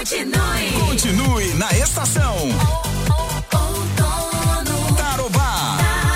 Continue na estação. Tarobá.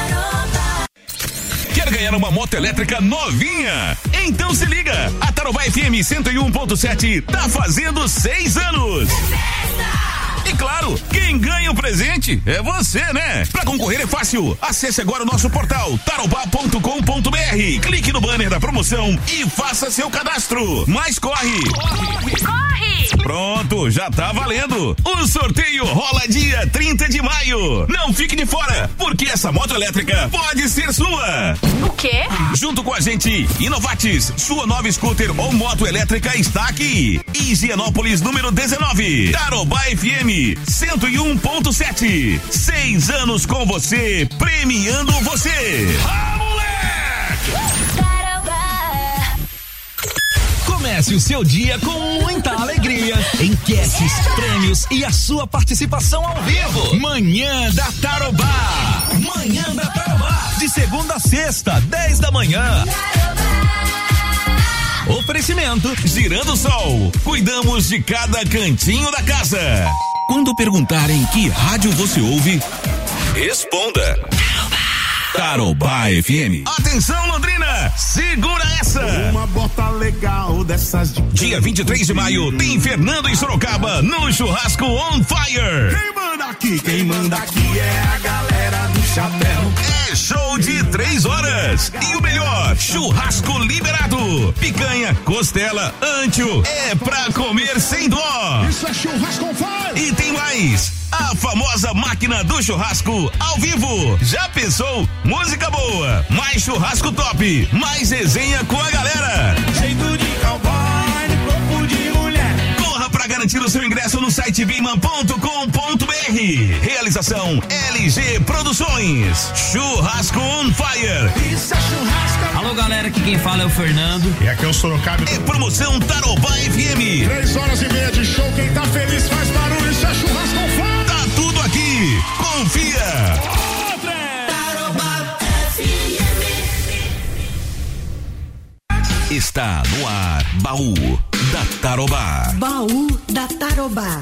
Quer ganhar uma moto elétrica novinha? Então se liga, a Tarobá FM 101.7 tá fazendo 6 anos. E claro, quem ganha o presente é você, né? Pra concorrer é fácil. Acesse agora o nosso portal tarobá.com.br. Clique no banner da promoção e faça seu cadastro. Mas corre! Pronto, já tá valendo. O sorteio rola dia 30 de maio. Não fique de fora, porque essa moto elétrica pode ser sua. O quê? Junto com a gente, Inovatis, sua nova scooter ou moto elétrica está aqui. Higienópolis número 19. Tarobá FM 101.7. 6 anos com você, premiando você. Ah, moleque! Comece o seu dia com muita alegria. Enquetes, prêmios e a sua participação ao vivo. Manhã da Tarobá. Manhã da Tarobá. De segunda a sexta, 10 da manhã. Oferecimento Girando o Sol. Cuidamos de cada cantinho da casa. Quando perguntarem que rádio você ouve, responda Tarobá FM. Atenção, Londrina, segura essa. Uma bota legal dessas de... Dia 23 de maio tem Fernando em Sorocaba no Churrasco On Fire. Quem manda aqui é a galera do chapéu. É show de 3 horas. E o melhor, churrasco liberado. Picanha, costela, ancho, é pra comer sem dó. Isso é Churrasco On Fire. E tem mais, a famosa máquina do churrasco ao vivo. Já pensou? Música boa, mais churrasco top, mais resenha com a galera. Jeito de cowboy, corpo de mulher. Corra pra garantir o seu ingresso no site biman.com.br. Realização LG Produções. Churrasco On Fire. Isso é churrasco. Alô, galera, aqui quem fala é o Fernando. E aqui é o Sorocaba. É promoção Tarobá FM. 3 horas e meia de show. Quem tá feliz faz barulho. Isso é Churrasco On Fire. Tá tudo aqui. Confia. Tarobá Está no ar, Baú da Tarobá. Baú da Tarobá.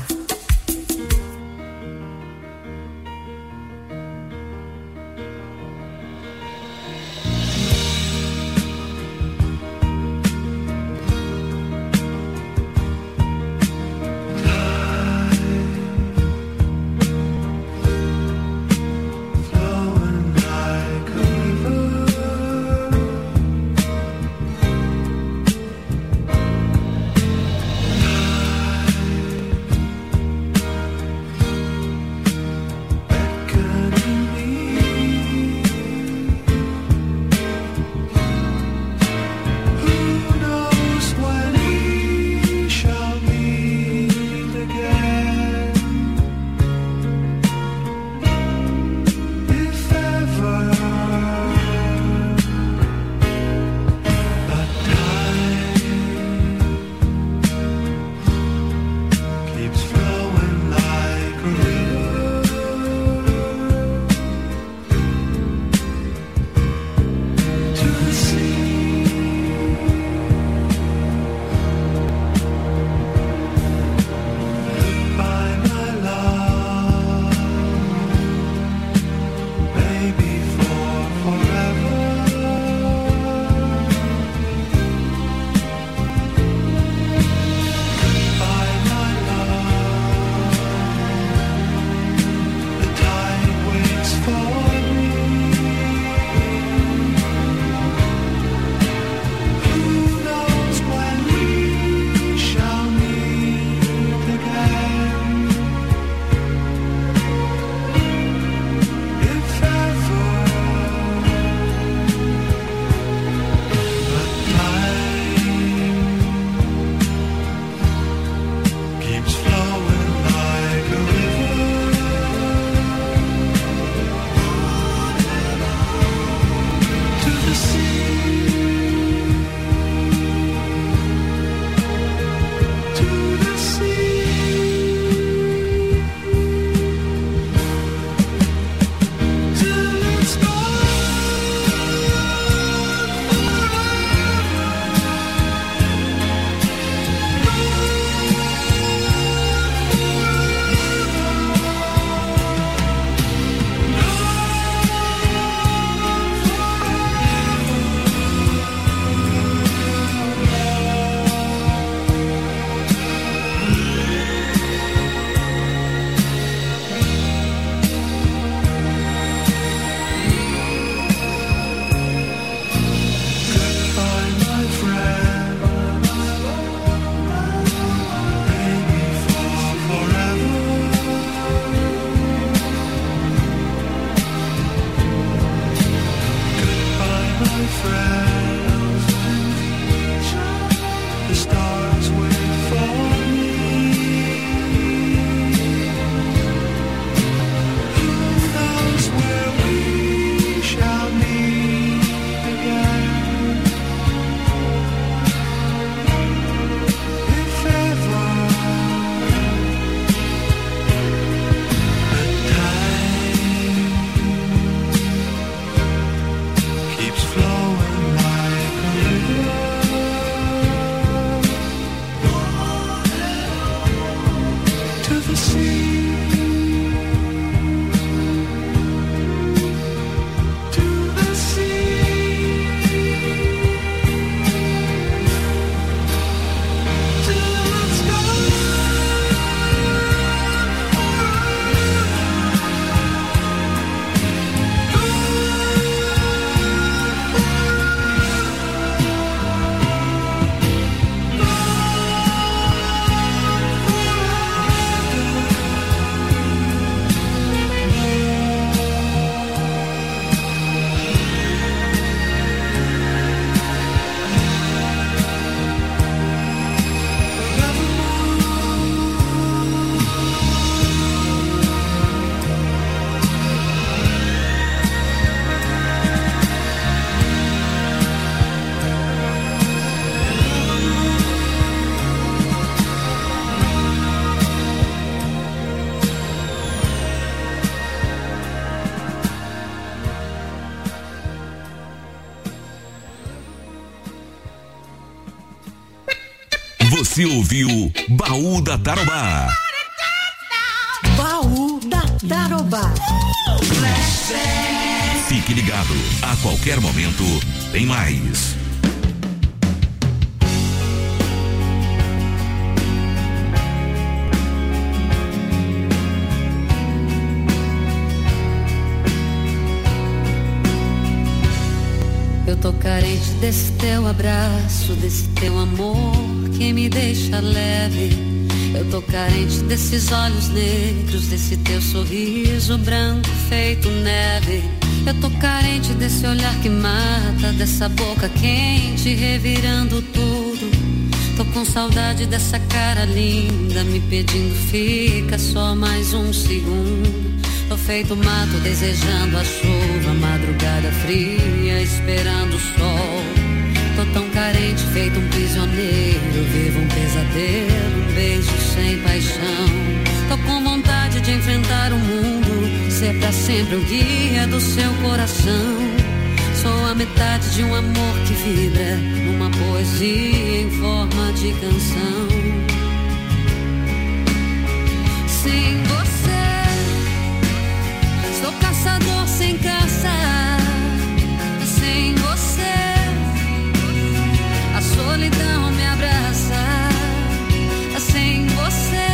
Você ouviu Baú da Tarobá. Baú da Tarobá. Fique ligado, a qualquer momento tem mais. Eu tô carente desse teu abraço, desse teu amor que me deixa leve. Eu tô carente desses olhos negros, desse teu sorriso branco feito neve. Eu tô carente desse olhar que mata, dessa boca quente revirando tudo. Tô com saudade dessa cara linda me pedindo fica só mais um segundo. Tô feito mato desejando a chuva, madrugada fria esperando o sol. Tô tão carente feito um prisioneiro, vivo um pesadelo, um beijo sem paixão. Tô com vontade de enfrentar o mundo, ser pra sempre o guia do seu coração. Sou a metade de um amor que vibra numa poesia em forma de canção. Sem você sou caçador sem caça. Sem você a solidão me abraça. Sem você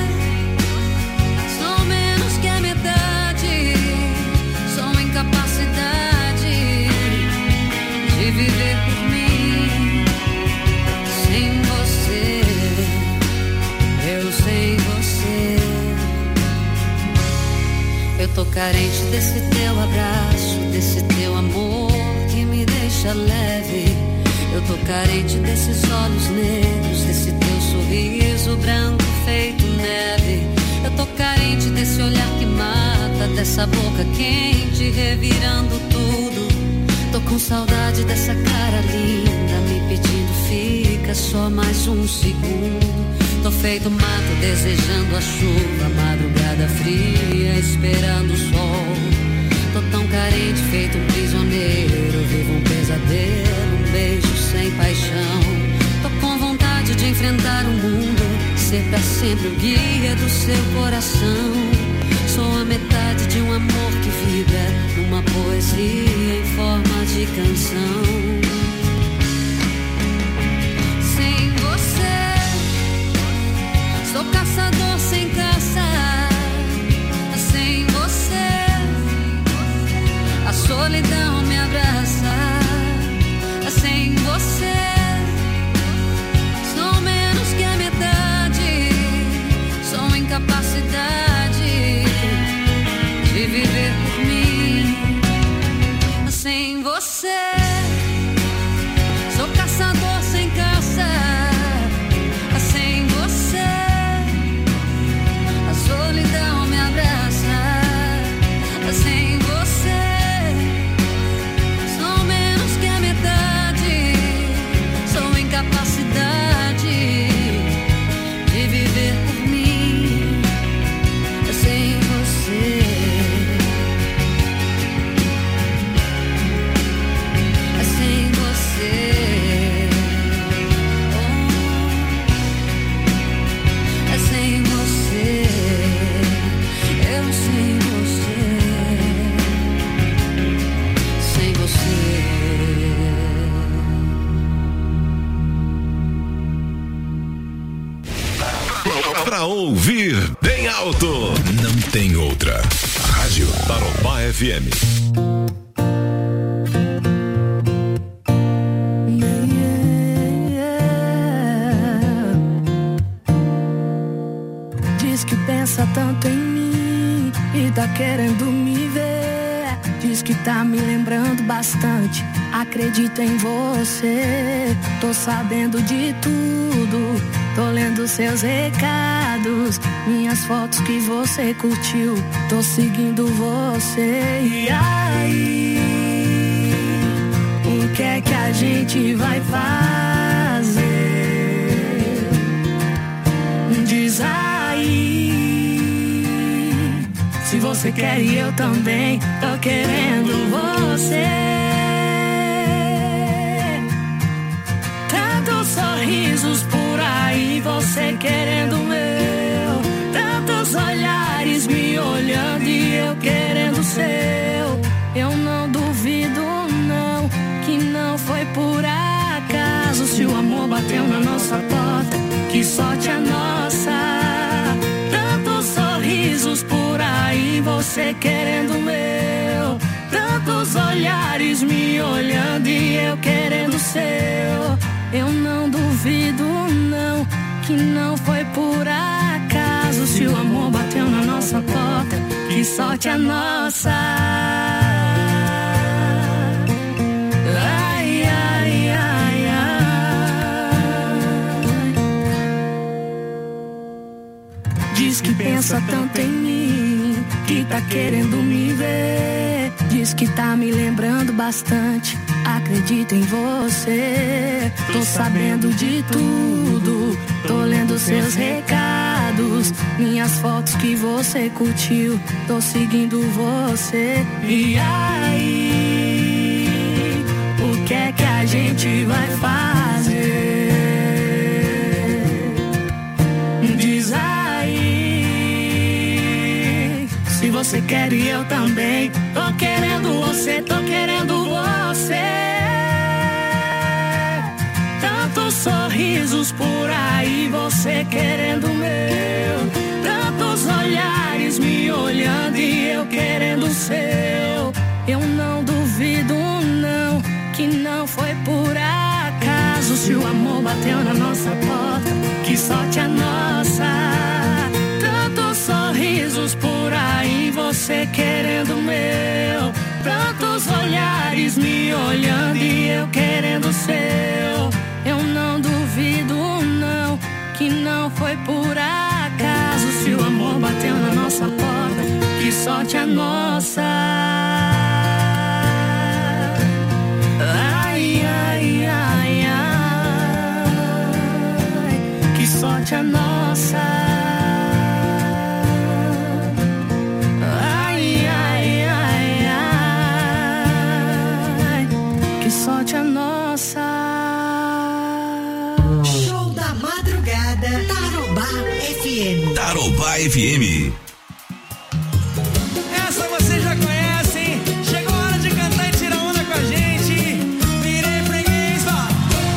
sou menos que a metade. Sou incapacidade de viver por mim. Sem você, eu sem você. Eu tô carente desse teu abraço, desse teu amor que me deixa leve. Eu tô carente desses olhos negros, desse teu sorriso branco feito neve. Eu tô carente desse olhar que mata, dessa boca quente revirando tudo. Tô com saudade dessa cara linda me pedindo fica só mais um segundo. Tô feito mato desejando a chuva, madrugada fria esperando o sol. Tô tão carente feito um prisioneiro, vivo um pesadelo, um beijo sem paixão. Tô com vontade de enfrentar o mundo, ser pra sempre o guia do seu coração. Sou a metade de um amor que vibra numa poesia em forma de canção. Sem você sou caçador sem caça. Sem você a solidão me abraça. Sem você sou menos que a metade. Sou incapacidade de viver por mim. Sem você sou caçador sem caça. Sem você a solidão me abraça. Sem você sou menos que a metade. Sou incapacidade de viver por mim. Sem você, sem você, sem você, eu sem você, sem você. Pra ouvir bem alto, não tem outra. Rádio Tarobá FM. Diz que pensa tanto em mim e tá querendo me ver. Diz que tá me lembrando bastante. Acredito em você. Tô sabendo de tudo. Tô lendo seus recados, minhas fotos que você curtiu. Tô seguindo você. E aí, o que é que a gente vai fazer? Diz aí, se você quer e eu também tô querendo você. Tantos sorrisos por aí. aí, você querendo meu. Tantos olhares me olhando e eu querendo seu. Eu não duvido não, que não foi por acaso. Se o amor bateu na nossa porta, que sorte a nossa. Tantos sorrisos por aí, você querendo meu. Tantos olhares me olhando e eu querendo seu. Eu não duvido não, que não foi por acaso. Se o amor bateu na nossa porta, que sorte a nossa. Ai, ai, ai, ai. Diz que pensa tanto em mim, que tá querendo me ver. Diz que tá me lembrando bastante, acredito em você. Tô sabendo de tudo, tô lendo seus recados, minhas fotos que você curtiu, tô seguindo você. E aí, o que é que a gente vai fazer? Diz aí, se você quer e eu também. Tô querendo você, tô querendo você. Tantos sorrisos por aí, você querendo meu. Tantos olhares me olhando e eu querendo seu. Eu não duvido não, que não foi por acaso. Se o amor bateu na nossa porta, que sorte a nossa. Tantos sorrisos por aí, você querendo meu. Tantos olhares me olhando e eu querendo seu. Eu não duvido não, que não foi por acaso. Se o amor bateu na nossa porta, que sorte a nossa. Ai, ai, ai, ai, que sorte a nossa. Sorte a nossa. Show da madrugada, Tarobá FM. Tarobá FM. Essa você já conhece, hein? Chegou a hora de cantar e tirar onda com a gente. Virei freguês, ó.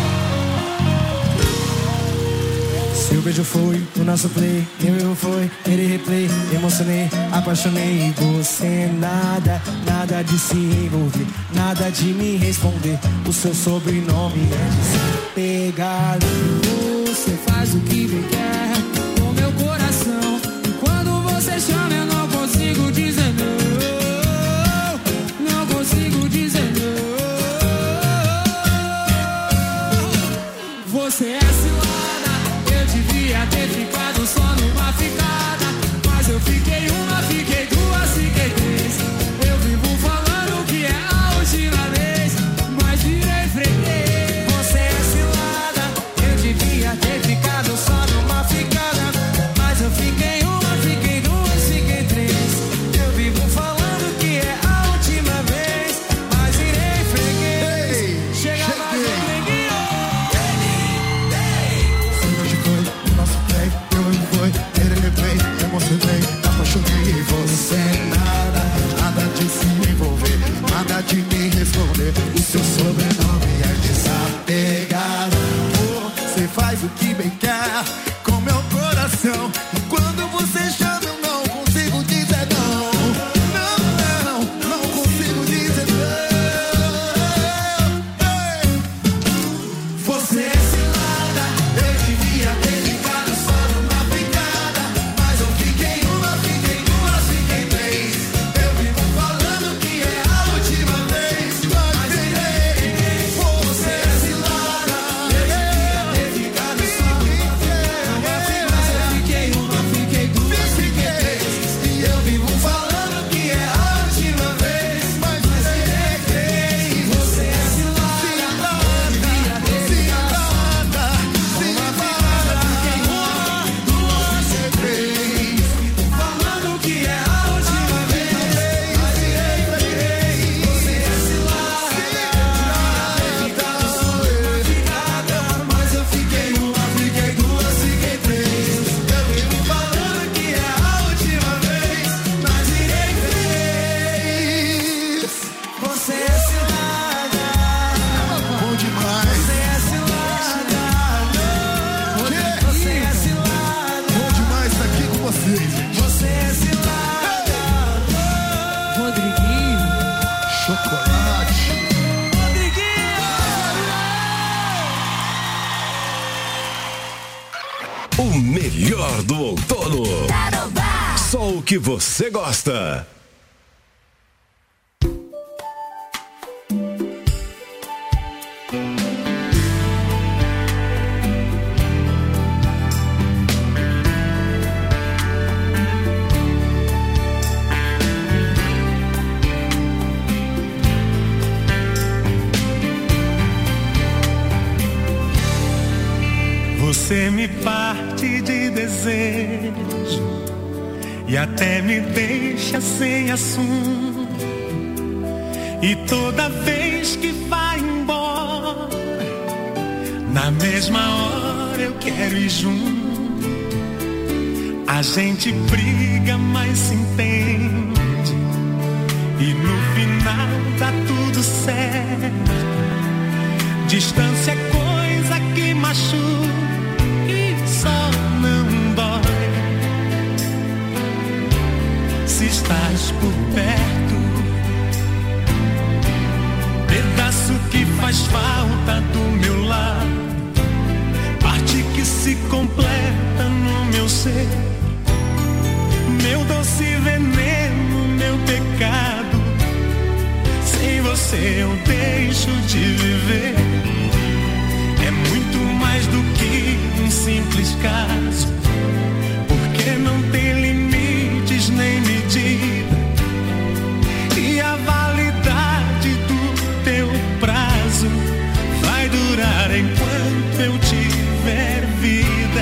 Seu beijo foi o nosso play, meu erro foi ele replay. Emocionei, apaixonei você. Nada de se envolver, nada de me responder. O seu sobrenome é desapegado. Você faz o que bem quer com meu coração. E quando você chama eu não consigo dizer não. Não consigo dizer não. Você é cilada, eu devia ter ficado só numa ficada. Mas eu fiquei uma, fiquei duas, fiquei três. Eu vivo falando que é a última vez, mas virei freguês. Você é cilada, eu devia ter ficado só numa ficada. Mas eu fiquei uma, fiquei duas, fiquei três. Eu vivo falando que é a última vez, mas virei freguês. Chega mais um freguinho. Hoje foi o nosso play, meu erro foi ele replay. Emocionei, apaixonei você. Nada de se envolver, nada de me responder. O seu sobrenome é desapegado. Você faz o que bem quer com meu coração. E quando você chama eu não consigo dizer não. Não consigo dizer não. Você é cilada, eu devia ter ficado só numa picada. Mas eu fiquei uma, fiquei duas, fiquei três. que você gosta. Você me parte de desejo e até me deixa sem assunto. E toda vez que vai embora, na mesma hora eu quero ir junto. A gente briga, mas se entende, e no final dá tudo certo. Distância é coisa que machuca, só não dói se estás por perto. Pedaço que faz falta do meu lado, parte que se completa no meu ser. Meu doce veneno, meu pecado. Sem você eu deixo de viver. É muito mais do que um simples caso, porque não tem limites nem medida, e a validade do teu prazo vai durar enquanto eu tiver vida.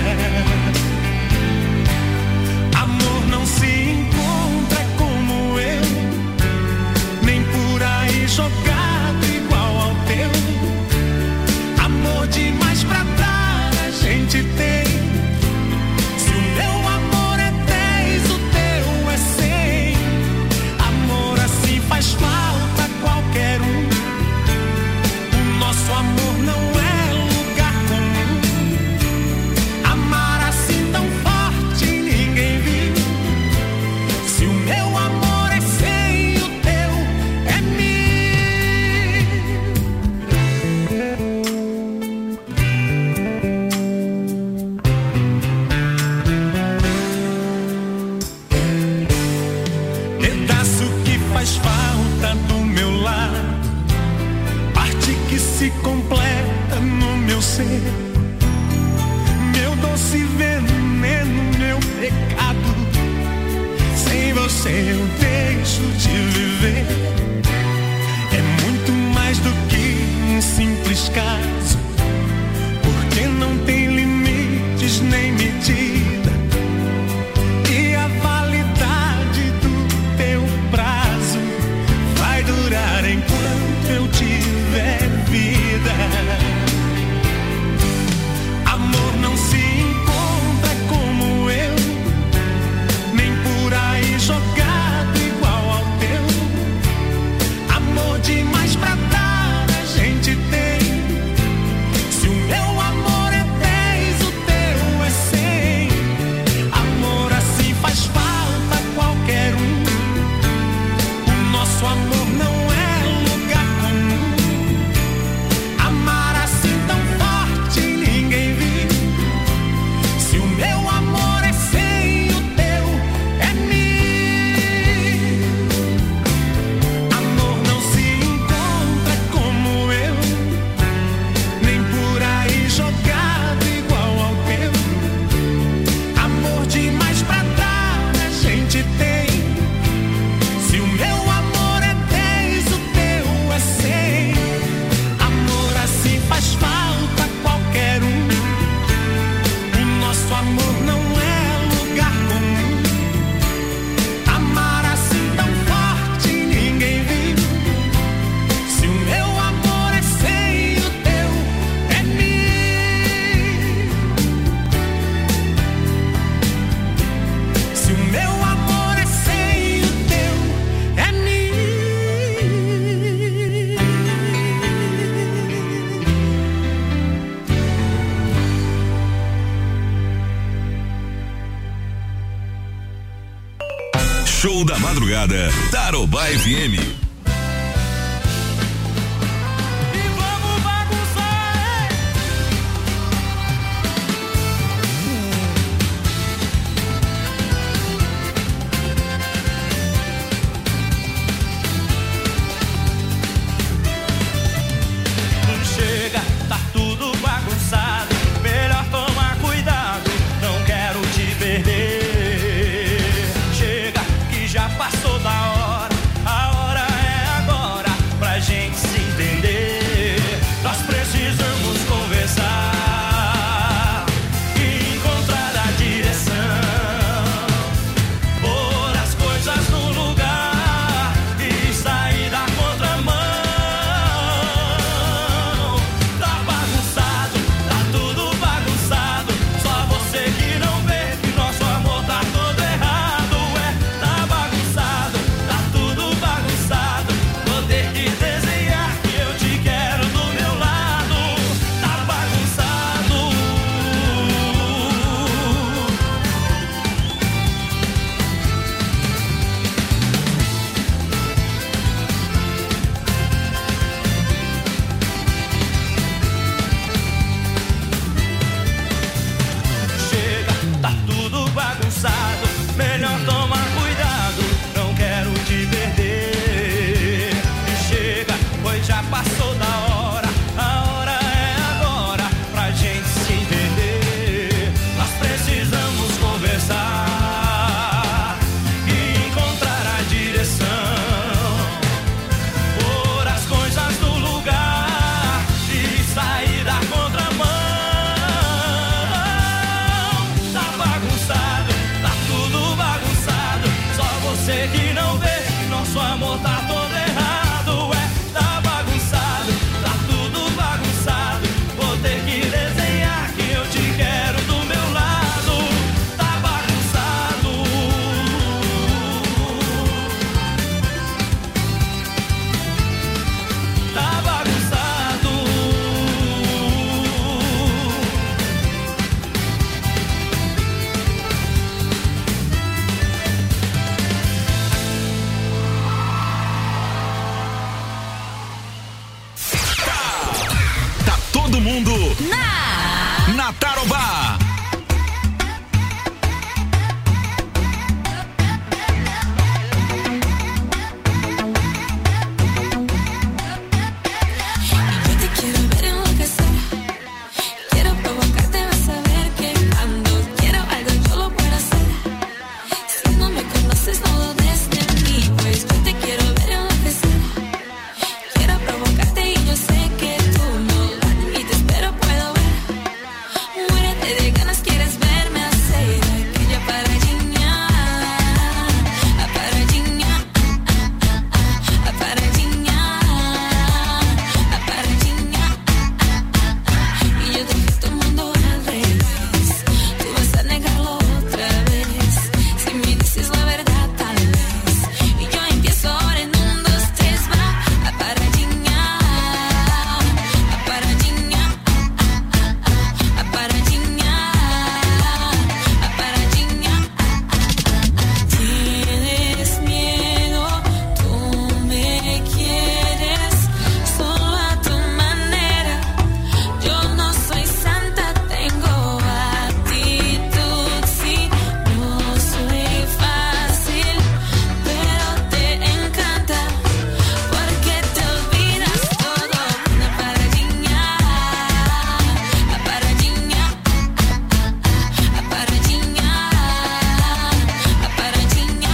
Amor não se encontra como eu, nem por aí jogado igual ao teu. Amor demais pra dar a gente tem. Se o meu amor é 10, o teu é 100. Amor assim faz falta qualquer um. O nosso amor não é lugar comum. Amar assim tão forte ninguém viu. Se o meu amor é 100, o teu é 1000. Pedaço que faz falta do meu lado, parte que se completa no meu ser. Meu doce veneno, meu pecado. Sem você eu deixo de viver. É muito mais do que um simples caso, porque não tem limites nem medida, e a validade do teu prazo vai durar enquanto eu tiver vida. Amor não se encontra como eu, nem por aí jogado igual ao teu. Amor demais pra dar a gente tem. Se o meu amor é 10, o teu é 100. Amor assim faz falta qualquer um. O nosso amor não é lugar comum. Amar assim tão forte ninguém viu. Se o meu amor é 100, o teu é 1000. Amor não se encontra como eu, nem por aí jogado igual ao teu. Amor demais pra dar a gente tem. Se o meu amor é 10, o teu é 100. Amor assim faz falta qualquer um. O nosso amor não é lugar comum. Amar assim tão forte ninguém viu. Se o meu amor é 100, o teu é 1000. Se o meu amor é 100, o teu é 1000. Show da madrugada, Tarobá FM. E vamos bagunçar, tá todo errado, tá bagunçado, tá tudo bagunçado. Vou ter que desenhar que eu te quero do meu lado. Tá bagunçado. Tá bagunçado. Tá todo mundo na Tarobá. Yo te quiero ver enloquecer, quiero provocarte, vas a ver que cuando quiero algo yo lo puedo hacer. Si no me conoces no dudes de mí, pues yo te quiero ver enloquecer. Quiero provocarte y yo sé que tú no lo admites, pero puedo ver. Muérete de ganas, quieres verme hacer aquella paradinha, a paradinha, a paradinha, a paradinha. Y yo dejé tu mundo al revés, tú vas a negarlo otra vez. Si me dices la verdad tal vez, y yo empiezo ahora en 1, 2, 3, va. A paradinha, a paradinha, a paradinha, a paradinha. Tienes miedo, tú me quieres solo a tu manera. Yo no soy santa, tengo actitud, sí. No soy fácil, pero te encanta porque te olvidas todo. Una paradinha, a paradinha, a paradinha, a paradinha.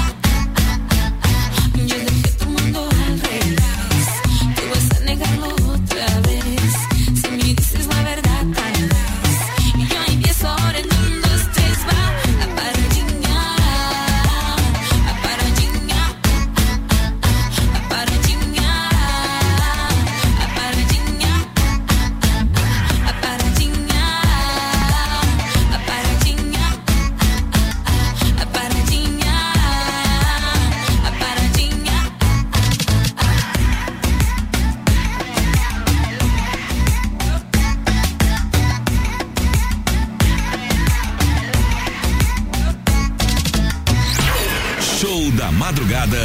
Yo dejé tu mundo al revés, tú vas a negarlo otra vez. Si me dices la verdad tal vez, y yo empiezo ahora en 1, 2, 3, va. A paradinha, a paradinha, a paradinha, a paradinha, a paradinha, a paradinha, a paradinha, a paradinha. Show da madrugada.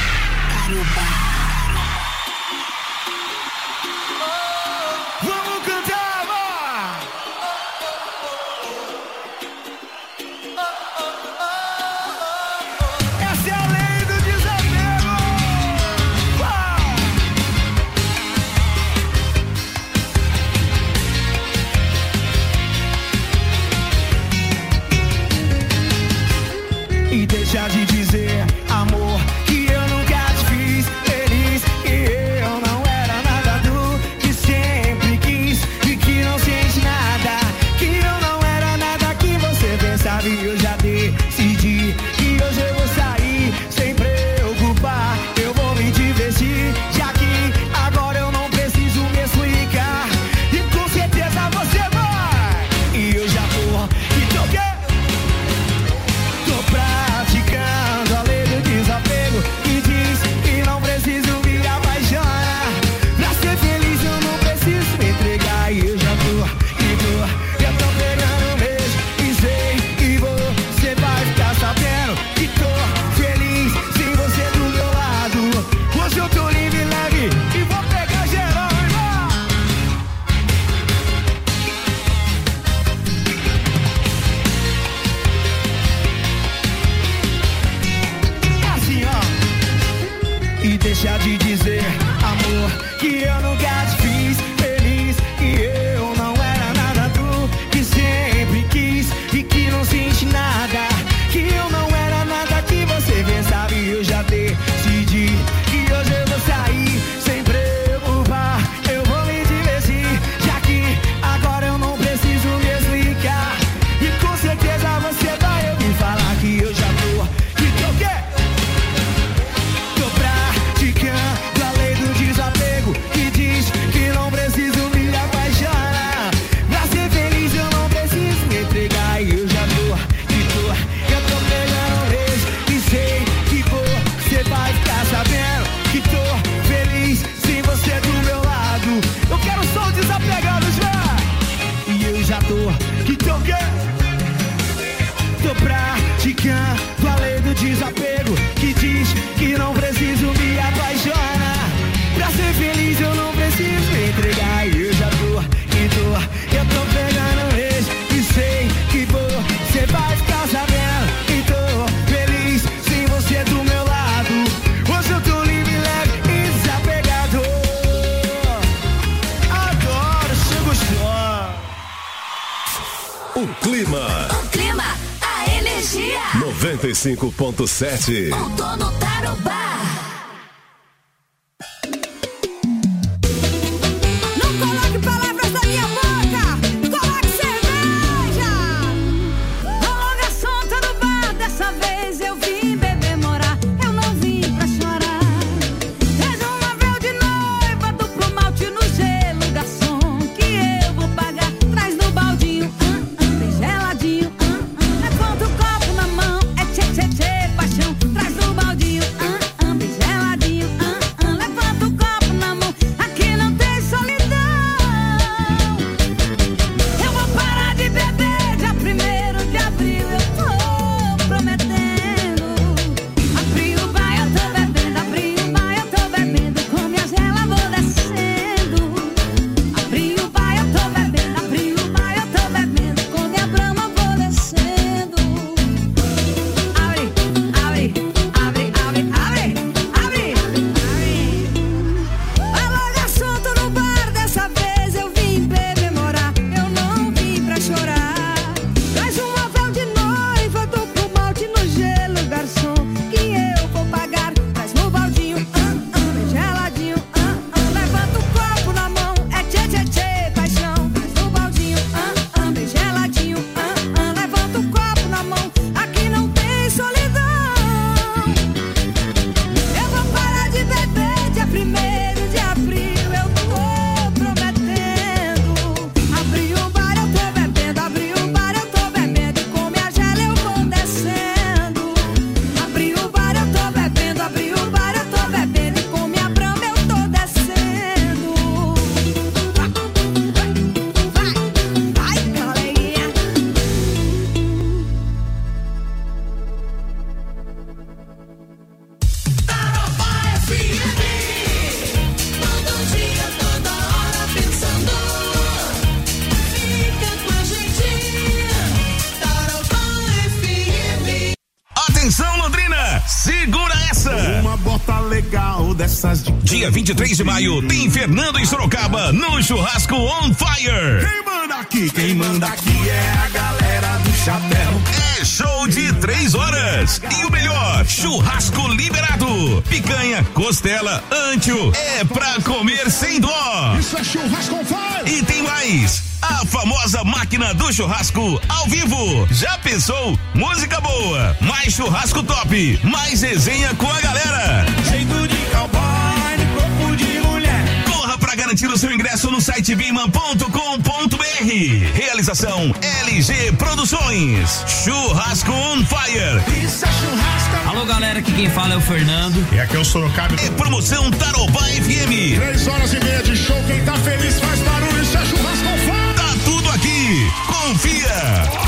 Vamos cantar, vai! Essa é a lei do desapego! Vai! E deixa de dizer, amor, que eu nunca te fiz feliz, que eu não era nada do que sempre quis e que não sente nada, que eu não era nada que você pensava e eu já decidi que hoje eu vou sair sem preocupar, eu vou me divertir, já que agora eu não preciso me explicar e com certeza você vai, e eu já tô, então tô praticando a lei do desapego que diz que não preciso me apaixonar. Pra ser feliz eu não preciso me entregar. E eu já tô, eu tô pegando mesmo e sei que você vai ficar sabendo que tô feliz sem você do meu lado. Hoje eu tô livre e leve e vou pegar geral, irmão. Assim, ó. E deixa de dizer, amor, que eu nunca te fiz feliz, que eu não era nada do que sempre quis e que não sente nada, que eu não era nada que você pensava e eu já decidi que hoje eu vou sair sem preocupar, eu vou me divertir, já que agora eu não preciso me explicar e com certeza você vai ouvir falar que eu já tô, que o quê? Tô praticando desapego que diz que não preciso me apaixonar. Pra ser feliz eu não preciso me entregar. E eu já eu tô pegando esse e sei que você vai ficar sabendo. E tô feliz sem você do meu lado. Hoje eu tô livre, leve e desapegado. Adoro, você gostou. O clima, a energia 95.7. Outono Tarobá. Traz no baldinho, bem geladinho, levanta o copo na mão, aqui não tem solidão. Eu vou parar de beber, dia 1º de abril eu tô prometendo. Abril vai, eu tô bebendo, abril vai, eu tô bebendo, com minha gela vou descendo. Abril vai, eu tô bebendo, abril vai, eu tô bebendo, com minha brama vou descendo. Abre, abre, abre, abre, abre, abre. Alô, garçom, tô no bar, dessa vez eu vim bebemorar, eu não vim pra chorar. Traz um avel de noiva, duplo malte no gelo, garçom, que eu vou pagar. Traz no baldinho, bem geladinho, levanta o copo na mão, é tchê, tchê, tchê, paixão. Traz no baldinho, bem geladinho, levanta o copo na mão, aqui não tem solidão. Eu vou parar de beber, dia 1º de abril eu tô prometendo. Abri o bar, eu tô bebendo, abri o bar, eu tô bebendo, e com minha gela eu vou descendo. Abri o bar, eu tô bebendo, abri o bar, eu tô bebendo, e com minha brama eu tô descendo. Vai, coleguinha. Todo dia, toda hora pensando. Fica com a gente. Tarobá FM. Atenção, Londrina, segura essa. Uma bota legal dessas de... Dia 23 de maio tem Fernando em Sorocaba no Churrasco On Fire. Quem manda aqui é a galera do chapéu. É show de 3 horas. E o melhor, churrasco liberado. Picanha, costela, antio. É pra comer sem dó. Isso é churrasco on fire. E tem mais. A famosa máquina do churrasco ao vivo. Já pensou? Música boa, mais churrasco top, mais resenha com a galera. Jeito de cowboy, corpo de mulher. Corra pra garantir o seu ingresso no site biman.com.br. Realização LG Produções. Churrasco on Fire. Isso é churrasco. Alô, galera, aqui quem fala é o Fernando. E aqui é o Sorocaba. É promoção Tarobá FM. 3h30 de show, quem tá feliz faz barulho, isso é churrasco on fire. Tá tudo aqui. Confia.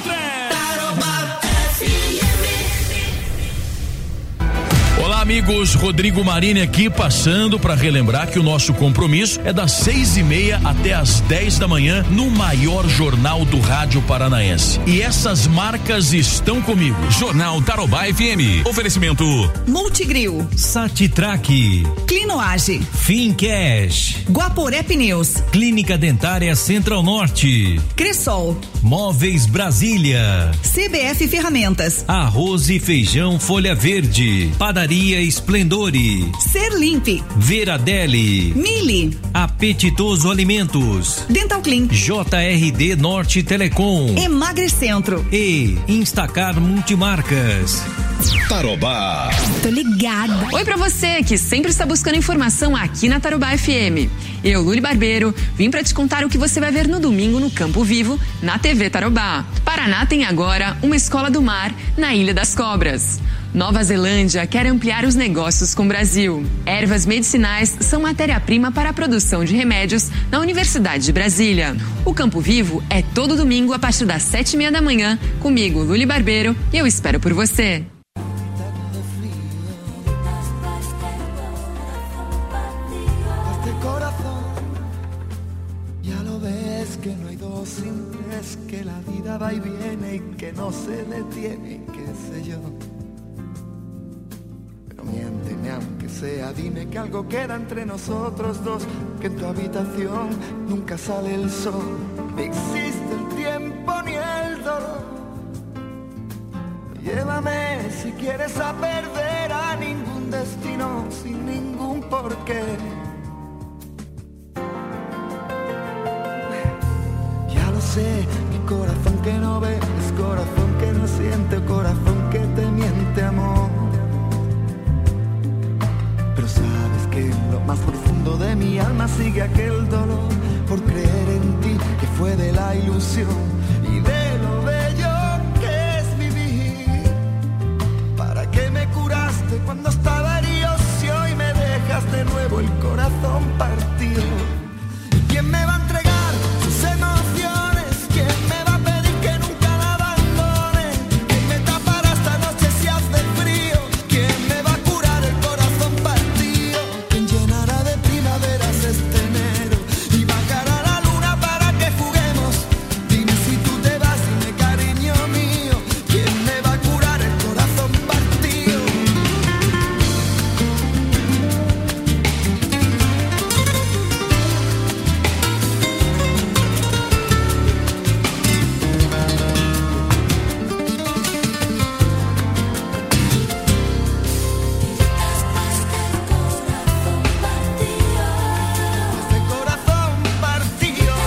Olá, amigos, Rodrigo Marini aqui, passando para relembrar que o nosso compromisso é das 6:30 até as 10 da manhã no maior jornal do rádio paranaense. E essas marcas estão comigo. Jornal Tarobá FM. Oferecimento Multigril, Satitrack, Clinoage, Fincash, Guaporé Pneus, Clínica Dentária Central Norte, Cressol, Móveis Brasília, CBF Ferramentas, Arroz e Feijão Folha Verde, Padaria Esplendore, Serlimpe, Veradelli, Mili, Apetitoso Alimentos, Dental Clean, JRD Norte Telecom, Emagrecentro e Instacar Multimarcas. Tarobá. Tô ligada. Oi pra você que sempre está buscando informação aqui na Tarobá FM. Eu, Luli Barbeiro, vim pra te contar o que você vai ver no domingo no Campo Vivo, na TV Tarobá. Paraná tem agora uma escola do mar na Ilha das Cobras. Nova Zelândia quer ampliar os negócios com o Brasil. Ervas medicinais são matéria-prima para a produção de remédios na Universidade de Brasília. O Campo Vivo é todo domingo a partir das 7:30 da manhã, comigo, Luli Barbeiro, e eu espero por você. que no hay dos sin tres, que la vida va y viene y que no se detiene, y qué sé yo. Pero miénteme aunque sea, dime que algo queda entre nosotros dos, que en tu habitación nunca sale el sol, ni existe el tiempo ni el dolor. Llévame si quieres a perder a ningún destino, sin ningún porqué. Ya lo sé, mi corazón que no ves, corazón que no siente, corazón que te miente, amor. Pero sabes que en lo más profundo de mi alma sigue aquel dolor por creer en ti, que fue de la ilusión y de lo bello que es vivir. ¿Para qué me curaste cuando estaba herido si hoy me dejas de nuevo el corazón partido? ¿Y quién me va a entregar sus emociones? ¿Quién me va a pedir que nunca la abandone? ¿Quién me tapará esta noche si hace frío? ¿Quién me va a curar el corazón partido? ¿Quién llenará de primaveras este enero y bajará la luna para que juguemos? Dime si tú te vas, dime cariño mío, ¿quién me va a curar el corazón partido? Este corazón partido,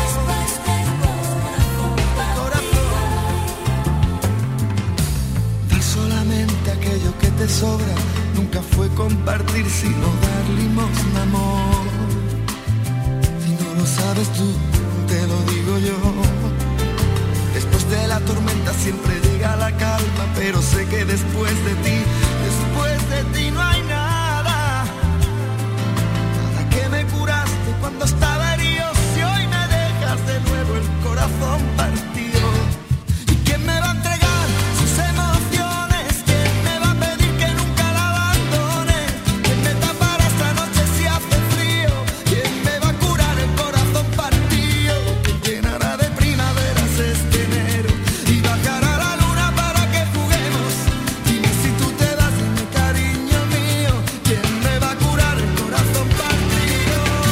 dar solamente aquello que te sobra, nunca fue compartir sino dar limosna, amor. Si no lo sabes tú, te lo digo yo. Después de la tormenta siempre llega la calma, pero sé que después de ti no hay nada. Nada que me curaste cuando estaba herido, si hoy me dejas de nuevo el corazón partido. ¿Y quién me va a entregar sus emociones? ¿Quién me va a pedir que nunca la abandone? ¿Quién me tapará esta noche si hace frío? ¿Quién me va a curar el corazón partido? ¿Quién llenará de primaveras este enero y bajará la luna para que juguemos? Dime si tú te vas, dime cariño mío, ¿quién me va a curar el corazón partido?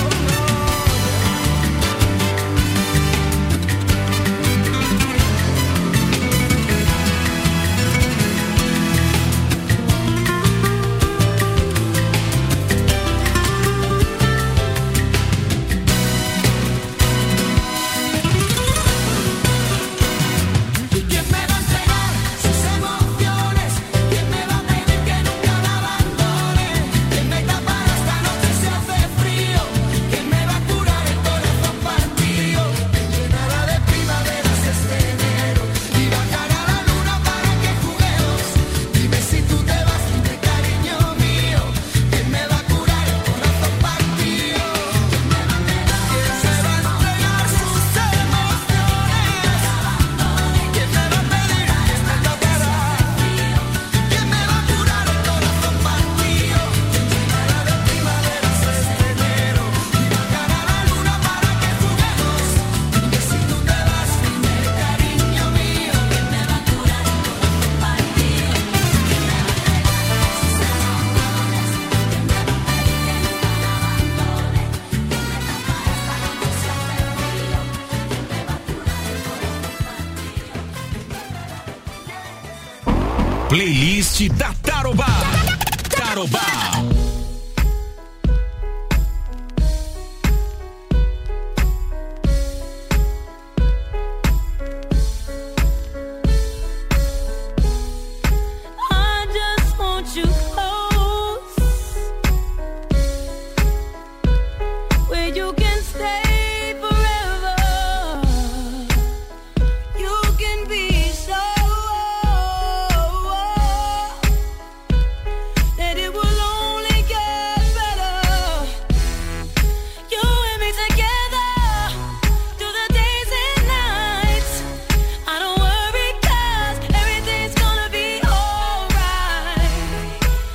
¿Y quién me va a entregar sus emociones? ¿Quién me va a pedir que nunca la abandone? ¿Quién me tapará esta noche si hace frío? ¿Quién me va a curar el corazón partido? ¿Quién llenará de primaveras este enero y bajará la luna para que juguemos? Dime si tú te vas, dime cariño mío, ¿quién me va a curar el corazón partido? ¿Quién me va a entregar sus emociones? ¿Quién me va a pedir que me tapará? ¿Quién me va a curar el corazón partido? ¿Quién llenará de primaveras este enero y bajará la luna para que juguemos? Dime si tú te vas, dime cariño mío, ¿quién me va a curar el corazón partido? ¿Quién me va a entregar sus emociones? ¿Quién me va a pedir que nunca la abandone? ¿Quién me tapará esta noche si hace frío? ¿Quién me va a curar el corazón partido? Playlist da Tarobá. Tarobá. I just want you close, where you can stay forever. You can be so that it will only get better. You and me together through the days and nights. I don't worry 'cause everything's gonna be alright.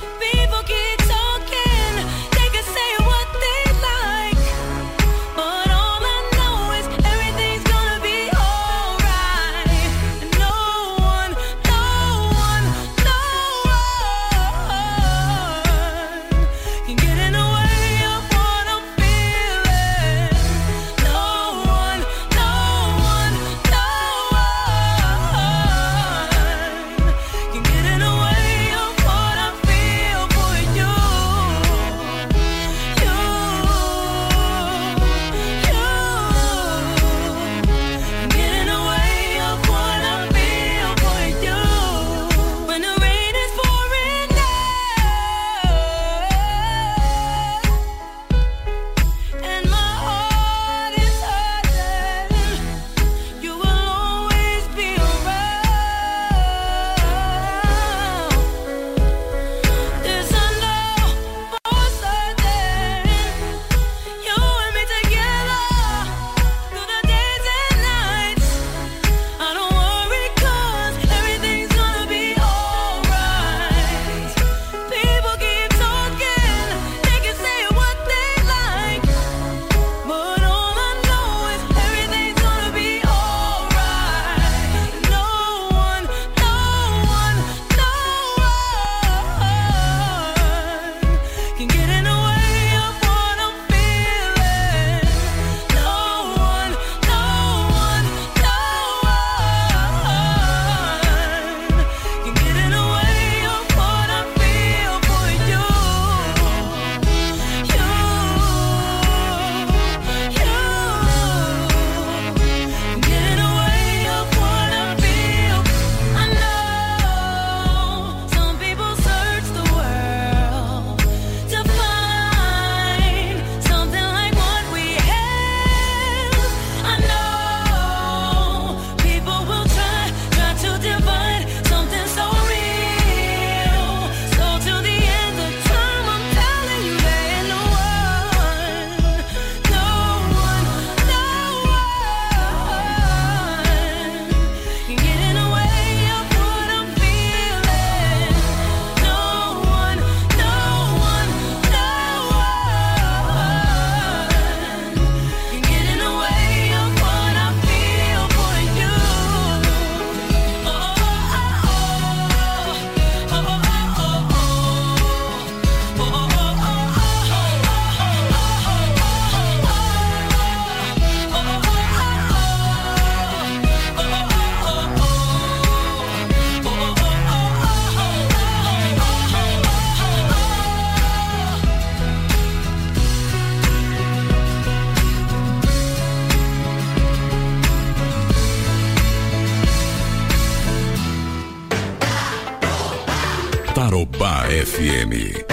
Tarobá FM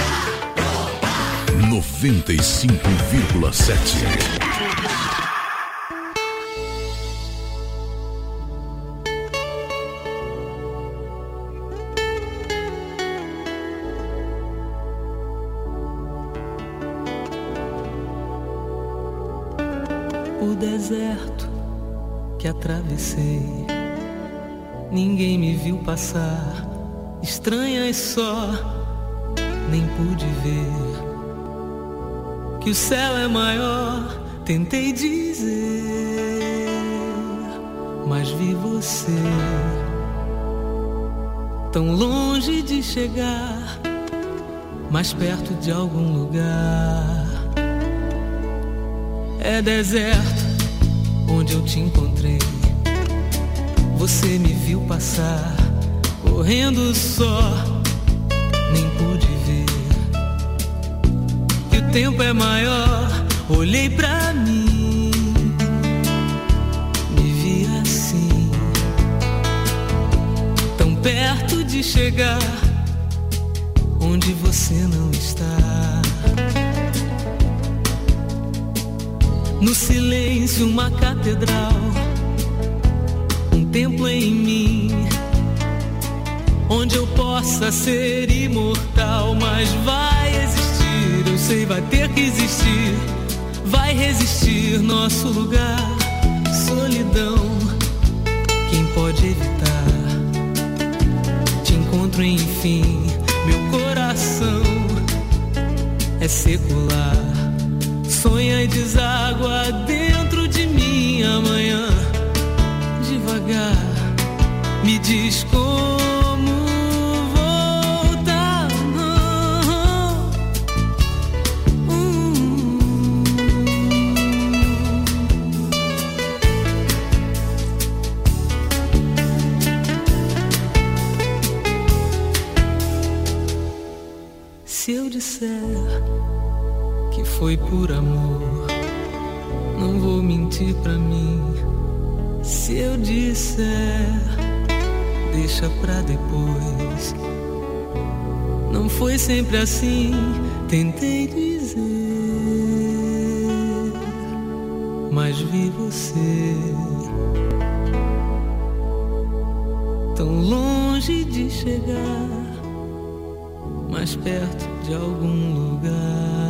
95,7. O deserto que atravessei, ninguém me viu passar, estranhas só, nem pude ver que o céu é maior, tentei dizer, mas vi você tão longe de chegar, mais perto de algum lugar. É deserto onde eu te encontrei, você me viu passar, correndo só, nem pude ver que o tempo é maior. Olhei pra mim, me vi assim, tão perto de chegar onde você não está. No silêncio uma catedral, um templo em mim, onde eu possa ser imortal. Mas vai existir, eu sei, vai ter que existir, vai resistir nosso lugar. Solidão, quem pode evitar? Te encontro enfim, meu coração é secular. Sonha e deságua dentro de mim amanhã. Devagar, me diz como voltar. Se eu disser que foi por amor, não vou mentir pra mim. Se eu disser, deixa pra depois, não foi sempre assim, tentei dizer, mas vi você tão longe de chegar, mais perto de algum lugar.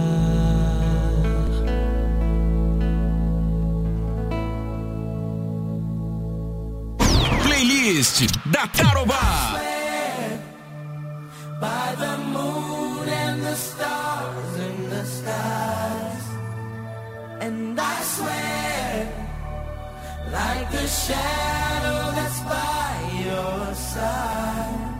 Da Tarobá. By the moon and the stars in the skies, and I swear, like the shadow that's by your side,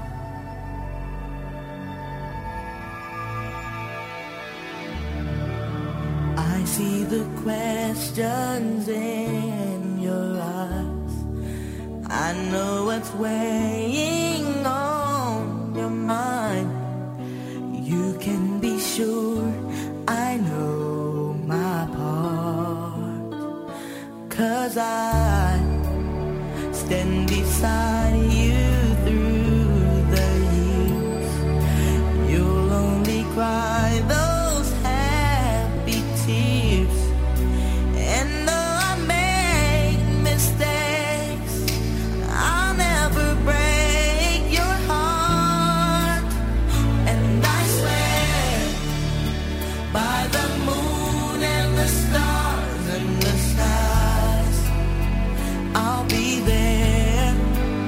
I see the questions in your eyes. I know what's weighing on your mind. You can be sure I know my part, 'cause I stand beside you through the years. You'll only cry those happy tears, and though I make mistakes, break your heart, and I swear, by the moon and the stars and the skies, I'll be there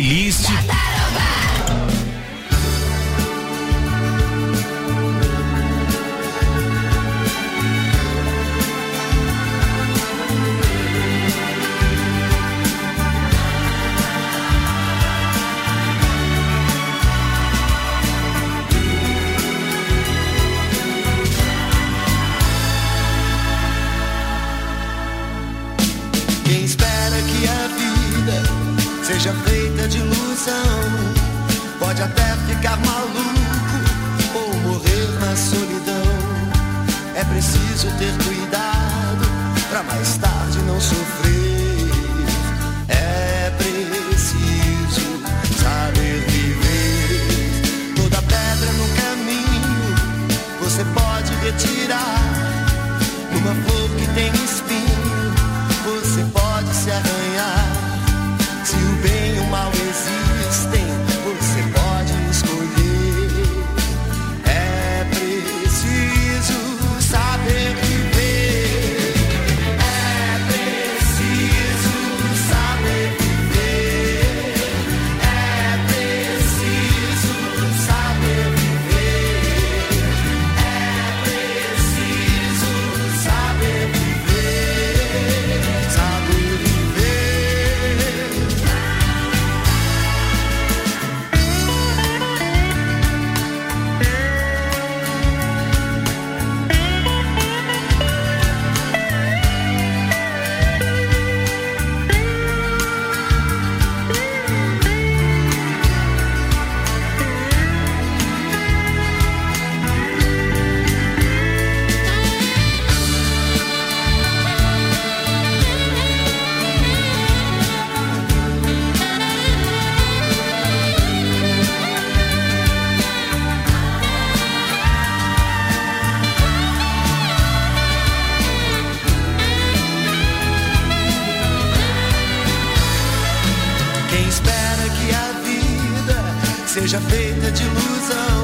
playlist. Quem espera que a vida seja feita de ilusão pode até ficar maluco ou morrer na solidão. É preciso ter cuidado pra mais tarde não sofrer. É preciso saber viver. Toda pedra no caminho você pode retirar. Numa flor que tem espinho você pode se arranhar. Se o bem e o mal existem, você pode escolher. É preciso saber viver. É preciso saber viver. É preciso saber viver. É preciso saber viver. Saber viver. Quem espera que a vida seja feita de ilusão